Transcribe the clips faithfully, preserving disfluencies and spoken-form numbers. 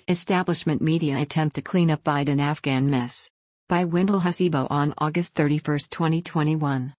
Establishment media attempt to clean up Biden Afghan mess. By Wendell Hasibo on August thirty-first, twenty twenty-one.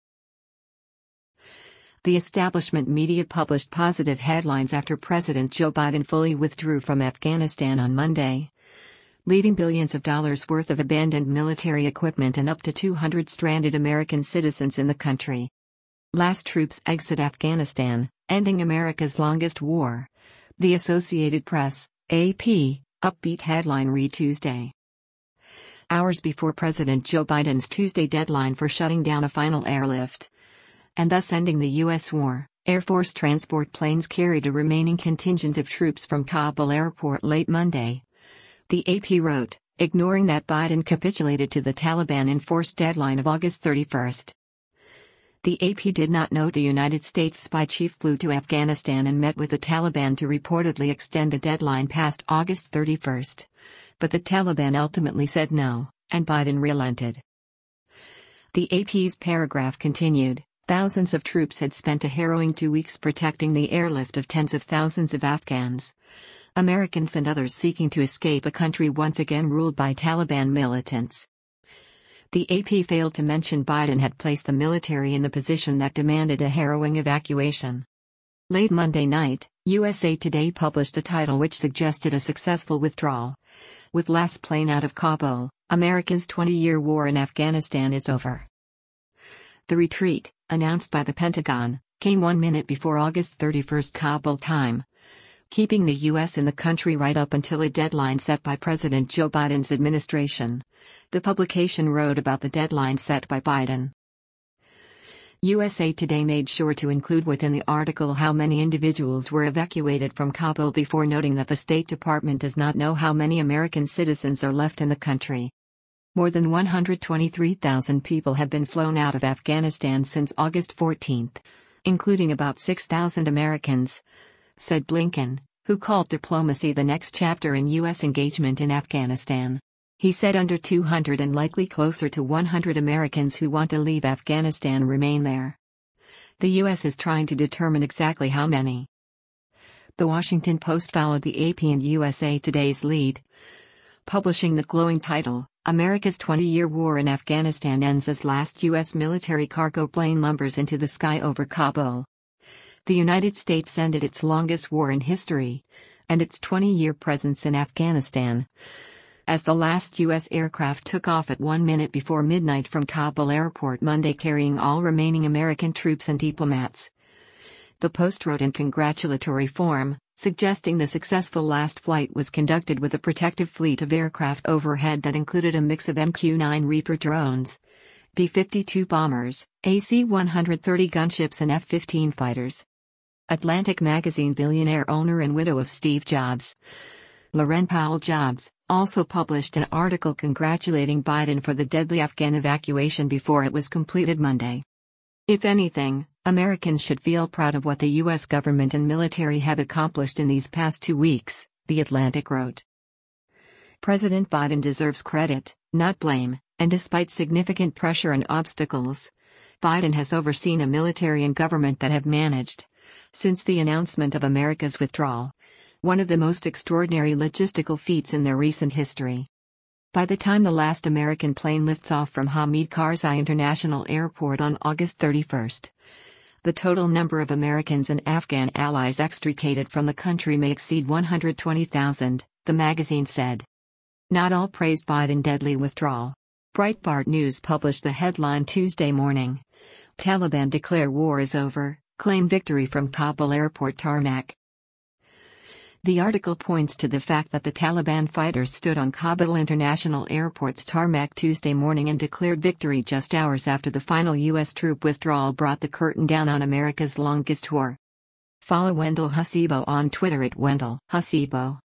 The establishment media published positive headlines after President Joe Biden fully withdrew from Afghanistan on Monday, leaving billions of dollars worth of abandoned military equipment and up to two hundred stranded American citizens in the country. Last troops exit Afghanistan, ending America's longest war. The Associated Press, A P, upbeat headline read Tuesday. Hours before President Joe Biden's Tuesday deadline for shutting down a final airlift, and thus ending the U S war, Air Force transport planes carried a remaining contingent of troops from Kabul airport late Monday. The A P wrote, ignoring that Biden capitulated to the Taliban-enforced deadline of August thirty-first. The A P did not note the United States spy chief flew to Afghanistan and met with the Taliban to reportedly extend the deadline past August thirty-first. But the Taliban ultimately said no, and Biden relented. The A P's paragraph continued, thousands of troops had spent a harrowing two weeks protecting the airlift of tens of thousands of Afghans, Americans and others seeking to escape a country once again ruled by Taliban militants. The A P failed to mention Biden had placed the military in the position that demanded a harrowing evacuation. Late Monday night, U S A Today published a title which suggested a successful withdrawal. With last plane out of Kabul, America's twenty-year war in Afghanistan is over. The retreat, announced by the Pentagon, came one minute before August thirty-first Kabul time, keeping the U S in the country right up until a deadline set by President Joe Biden's administration. The publication wrote about the deadline set by Biden. U S A Today made sure to include within the article how many individuals were evacuated from Kabul before noting that the State Department does not know how many American citizens are left in the country. More than one hundred twenty-three thousand people have been flown out of Afghanistan since August fourteenth, including about six thousand Americans, said Blinken, who called diplomacy the next chapter in U S engagement in Afghanistan. He said under two hundred and likely closer to one hundred Americans who want to leave Afghanistan remain there. The U S is trying to determine exactly how many. The Washington Post followed the A P and U S A Today's lead, publishing the glowing title, America's twenty-year war in Afghanistan ends as last U S military cargo plane lumbers into the sky over Kabul. The United States ended its longest war in history, and its twenty-year presence in Afghanistan, as the last U S aircraft took off at one minute before midnight from Kabul airport Monday carrying all remaining American troops and diplomats. The Post wrote in congratulatory form, suggesting the successful last flight was conducted with a protective fleet of aircraft overhead that included a mix of M Q nine Reaper drones, B fifty-two bombers, A C one thirty gunships and F fifteen fighters. Atlantic magazine billionaire owner and widow of Steve Jobs, Laurene Powell Jobs, also published an article congratulating Biden for the deadly Afghan evacuation before it was completed Monday. If anything, Americans should feel proud of what the U S government and military have accomplished in these past two weeks, The Atlantic wrote. President Biden deserves credit, not blame, and despite significant pressure and obstacles, Biden has overseen a military and government that have managed, since the announcement of America's withdrawal, one of the most extraordinary logistical feats in their recent history. By the time the last American plane lifts off from Hamid Karzai International Airport on August thirty-first, the total number of Americans and Afghan allies extricated from the country may exceed one hundred twenty thousand, the magazine said. Not all praised Biden's deadly withdrawal. Breitbart News published the headline Tuesday morning. Taliban declare war is over, claim victory from Kabul airport tarmac. The article points to the fact that the Taliban fighters stood on Kabul International Airport's tarmac Tuesday morning and declared victory just hours after the final U S troop withdrawal brought the curtain down on America's longest war. Follow Wendell Hasibo on Twitter at Wendell Hasibo.